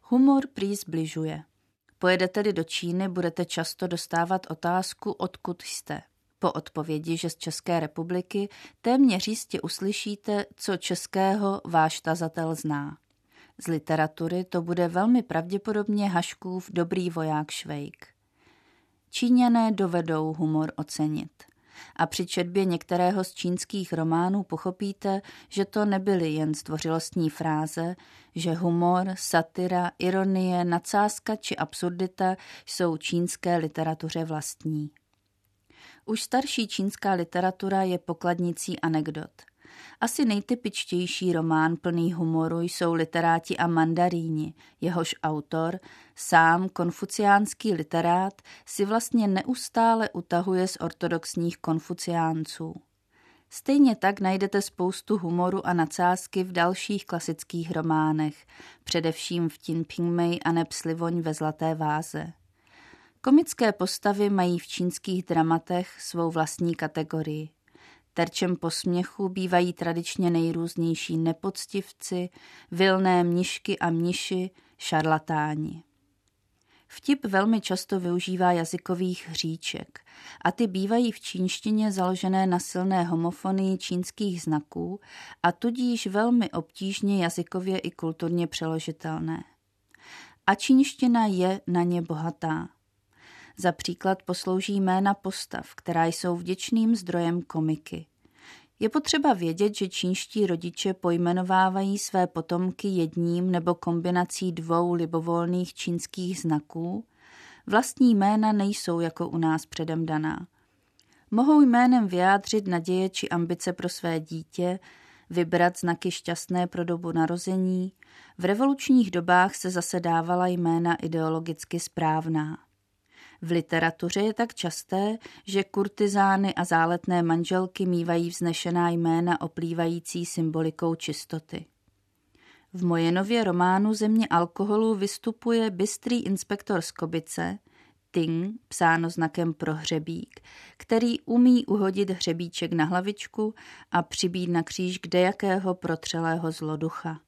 Humor prý zbližuje. Pojedete-li do Číny, budete často dostávat otázku, odkud jste. Po odpovědi, že z České republiky, téměř jistě uslyšíte, co českého váš tazatel zná. Z literatury to bude velmi pravděpodobně Haškův Dobrý voják Švejk. Číňané dovedou humor ocenit. A při četbě některého z čínských románů pochopíte, že to nebyly jen zdvořilostní fráze, že humor, satira, ironie, nadsázka či absurdita jsou čínské literatuře vlastní. Už starší čínská literatura je pokladnicí anekdot. Asi nejtypičtější román plný humoru jsou Literáti a mandaríni, jehož autor, sám konfuciánský literát, si vlastně neustále utahuje z ortodoxních konfuciánců. Stejně tak najdete spoustu humoru a nadsázky v dalších klasických románech, především v Tin Pingmei a neb Slivoň ve zlaté váze. Komické postavy mají v čínských dramatech svou vlastní kategorii. Terčem posměchu bývají tradičně nejrůznější nepoctivci, vilné mnišky a mniši, šarlatáni. Vtip velmi často využívá jazykových hříček a ty bývají v čínštině založené na silné homofonii čínských znaků a tudíž velmi obtížně jazykově i kulturně přeložitelné. A čínština je na ně bohatá. Za příklad poslouží jména postav, která jsou vděčným zdrojem komiky. Je potřeba vědět, že čínští rodiče pojmenovávají své potomky jedním nebo kombinací dvou libovolných čínských znaků. Vlastní jména nejsou jako u nás předem daná. Mohou jménem vyjádřit naděje či ambice pro své dítě, vybrat znaky šťastné pro dobu narození. V revolučních dobách se zase dávala jména ideologicky správná. V literatuře je tak časté, že kurtizány a záletné manželky mívají vznešená jména oplývající symbolikou čistoty. V Mojenově románu Země alkoholu vystupuje bystrý inspektor Skobice, Ting, psáno znakem pro hřebík, který umí uhodit hřebíček na hlavičku a přibít na kříž kdejakého protřelého zloducha.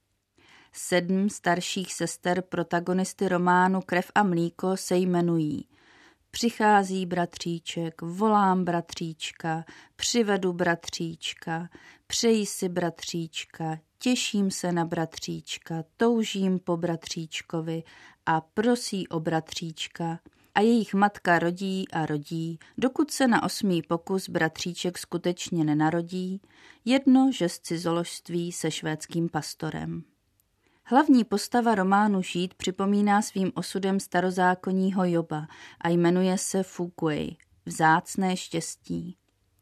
7 starších sester protagonisty románu Krev a mlíko se jmenují Přichází bratříček, volám bratříčka, přivedu bratříčka, přeji si bratříčka, těším se na bratříčka, toužím po bratříčkovi a prosí o bratříčka. A jejich matka rodí a rodí, dokud se na 8. pokus bratříček skutečně nenarodí, jedno, že z cizoložství se švédským pastorem. Hlavní postava románu Žít připomíná svým osudem starozákonního Joba a jmenuje se Fuguei, vzácné štěstí.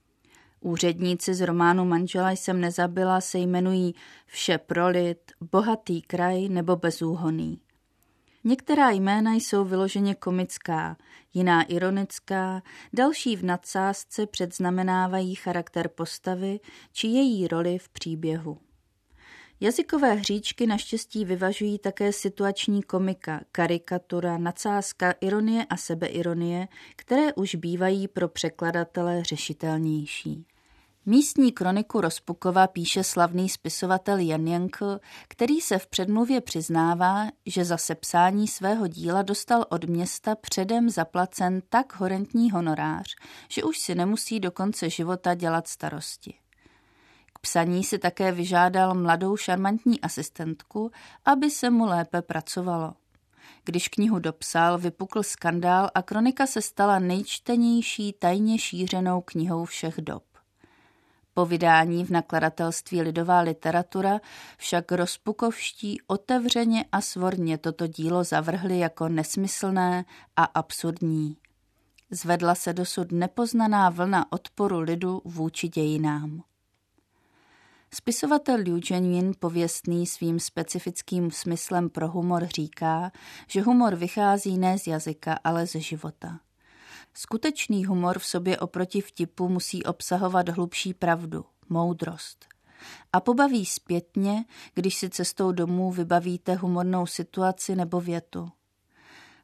Úředníci z románu Manžela jsem nezabila se jmenují Vše prolit, Bohatý kraj nebo Bezúhonný. Některá jména jsou vyloženě komická, jiná ironická, další v nadsázce předznamenávají charakter postavy či její roli v příběhu. Jazykové hříčky naštěstí vyvažují také situační komika, karikatura, nadsázka, ironie a sebeironie, které už bývají pro překladatele řešitelnější. Místní kroniku Rozpukova píše slavný spisovatel Jan Jankl, který se v předmluvě přiznává, že za sepsání svého díla dostal od města předem zaplacen tak horentní honorář, že už si nemusí do konce života dělat starosti. K psaní si také vyžádal mladou šarmantní asistentku, aby se mu lépe pracovalo. Když knihu dopsal, vypukl skandál a kronika se stala nejčtenější tajně šířenou knihou všech dob. Po vydání v nakladatelství Lidová literatura však rozpukovští otevřeně a svorně toto dílo zavrhli jako nesmyslné a absurdní. Zvedla se dosud nepoznaná vlna odporu lidu vůči dějinám. Spisovatel Liu Zhenyin, pověstný svým specifickým smyslem pro humor, říká, že humor vychází ne z jazyka, ale ze života. Skutečný humor v sobě oproti vtipu musí obsahovat hlubší pravdu, moudrost. A pobaví zpětně, když si cestou domů vybavíte humornou situaci nebo větu.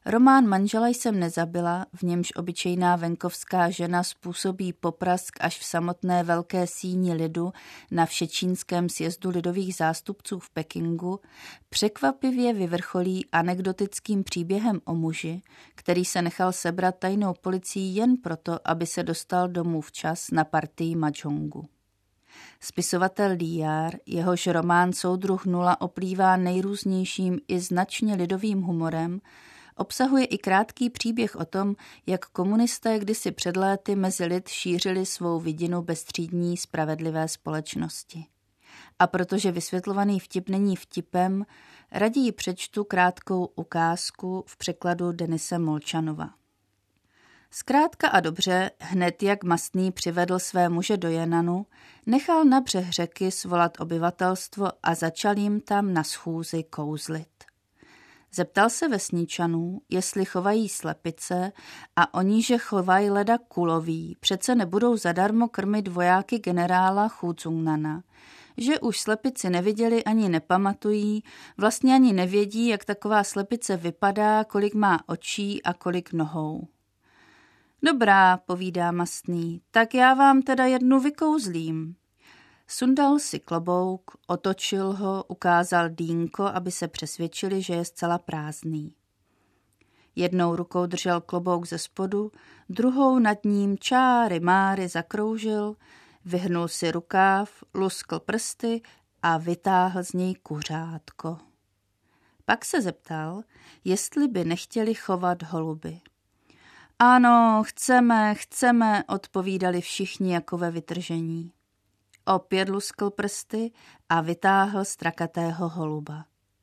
Román Manžela jsem nezabila, v němž obyčejná venkovská žena způsobí poprask až v samotné velké síni lidu na Všečínském sjezdu lidových zástupců v Pekingu, překvapivě vyvrcholí anekdotickým příběhem o muži, který se nechal sebrat tajnou policií jen proto, aby se dostal domů včas na partii mahjongu. Spisovatel Líjar, jehož román Soudruh nula oplývá nejrůznějším i značně lidovým humorem, obsahuje i krátký příběh o tom, jak komunisté kdysi před léty mezi lid šířili svou vidinu bezstřídní spravedlivé společnosti. A protože vysvětlovaný vtip není vtipem, raději přečtu krátkou ukázku v překladu Denise Molčanova. Zkrátka a dobře, hned jak Mastný přivedl své muže do Jenanu, nechal na břeh řeky svolat obyvatelstvo a začal jim tam na schůzi kouzlit. Zeptal se vesničanů, jestli chovají slepice a oni, že chovají leda kuloví, přece nebudou zadarmo krmit vojáky generála Chůzungnana, že už slepici neviděli ani nepamatují, vlastně ani nevědí, jak taková slepice vypadá, kolik má očí a kolik nohou. Dobrá, povídá Mastný, tak já vám teda jednu vykouzlím. Sundal si klobouk, otočil ho, ukázal dýnko, aby se přesvědčili, že je zcela prázdný. Jednou rukou držel klobouk ze spodu, druhou nad ním čáry máry zakroužil, vyhrnul si rukáv, luskl prsty a vytáhl z něj kuřátko. Pak se zeptal, jestli by nechtěli chovat holuby. Ano, chceme, odpovídali všichni jako ve vytržení. Opět luskl prsty a vytáhl strakatého holuba.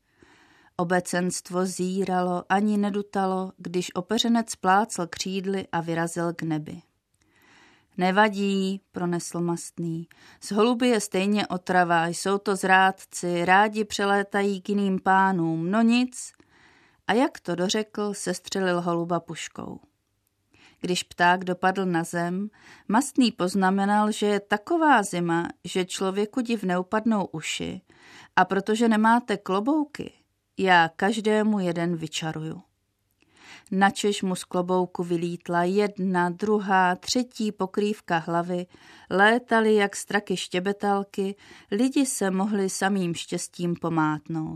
Obecenstvo zíralo, ani nedutalo, když opeřenec plácl křídly a vyrazil k nebi. Nevadí, pronesl Mastný, z holuby je stejně otrava, jsou to zrádci, rádi přelétají k jiným pánům, no nic. A jak to dořekl, sestřelil holuba puškou. Když pták dopadl na zem, Mastný poznamenal, že je taková zima, že člověku div neupadnou uši a protože nemáte klobouky, já každému jeden vyčaruju. Načež mu z klobouku vylítla jedna, druhá, třetí pokrývka hlavy, létaly jak straky štěbetalky, lidi se mohli samým štěstím pomátnout.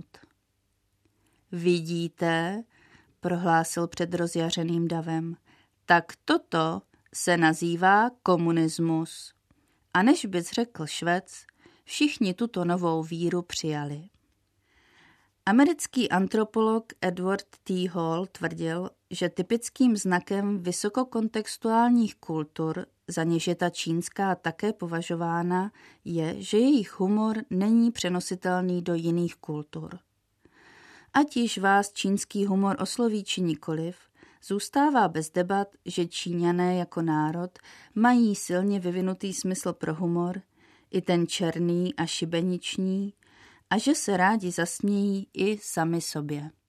Vidíte, prohlásil před rozjařeným davem, tak toto se nazývá komunismus. A než bys řekl Švec, všichni tuto novou víru přijali. Americký antropolog Edward T. Hall tvrdil, že typickým znakem vysokokontextuálních kultur, za něž je ta čínská také považována, je, že jejich humor není přenositelný do jiných kultur. Ať již vás čínský humor osloví či nikoliv, zůstává bez debat, že Číňané jako národ mají silně vyvinutý smysl pro humor, i ten černý a šibeniční, a že se rádi zasmějí i sami sobě.